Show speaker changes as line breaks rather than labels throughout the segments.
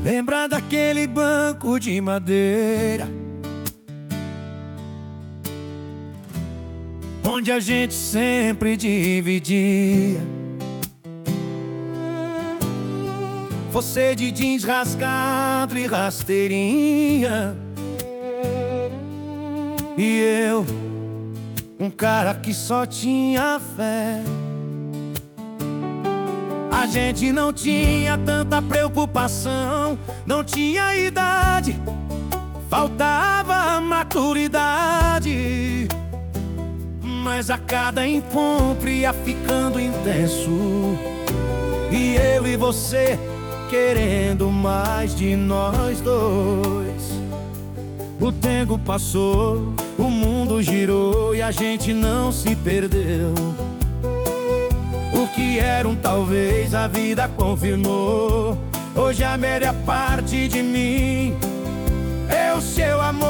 Lembra daquele banco de madeira onde a gente sempre dividia? Você de jeans rasgado e rasteirinha, e eu, um cara que só tinha fé. A gente não tinha tanta preocupação, não tinha idade, faltava maturidade. Mas a cada encontro ia ficando intenso, e eu e você querendo mais de nós dois. O tempo passou, o mundo girou e a gente não se perdeu. O que era um talvez, a vida confirmou. Hoje a melhor parte de mim é o seu amor.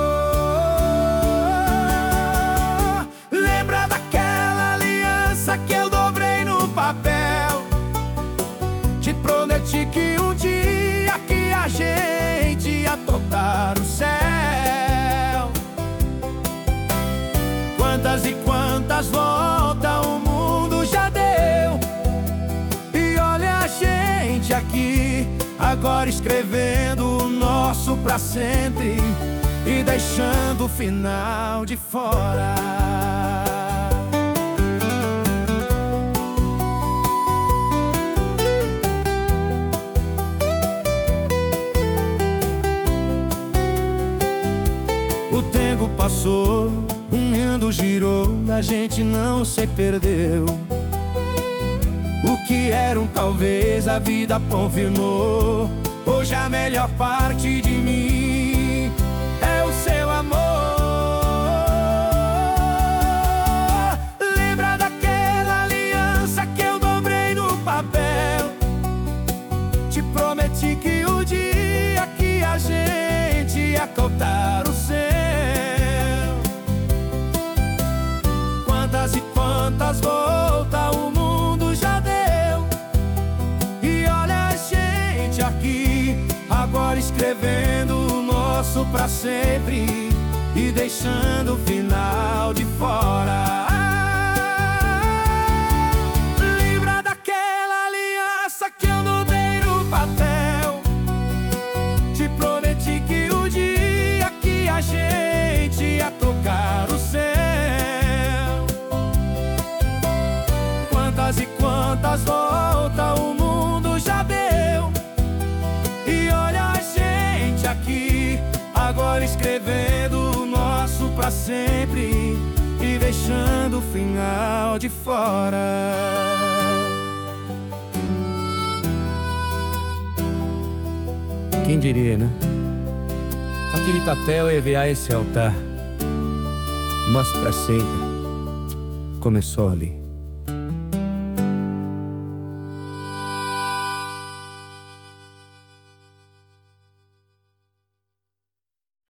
Lembra daquela aliança que eu dobrei no papel? Te prometi que um dia que a gente ia tocar o céu. Quantas e quantas voltas o mundo já deu, e olha a gente aqui, agora escrevendo o nosso pra sempre e deixando o final de fora. O tempo passou, o mundo girou, a gente não se perdeu. O que era um talvez, a vida confirmou. Hoje a melhor parte de mim é o seu amor. Lembra daquela aliança que eu dobrei no papel? Te prometi que o dia que a gente ia tocar o céu. Quantas e quantas voltas o mundo já deu, e olha a gente aqui, agora escrevendo o nosso pra sempre e deixando o final de fora. Lembra daquela aliança que eu dobrei no papel? Te prometi que o dia que a gente ia tocar o céu. Quantas e quantas voltas o mundo já deu, e olha a gente aqui, agora escrevendo o nosso pra sempre e deixando o final de fora. Quem diria, né? Aquele papel ia virar esse altar, mas pra sempre começou ali.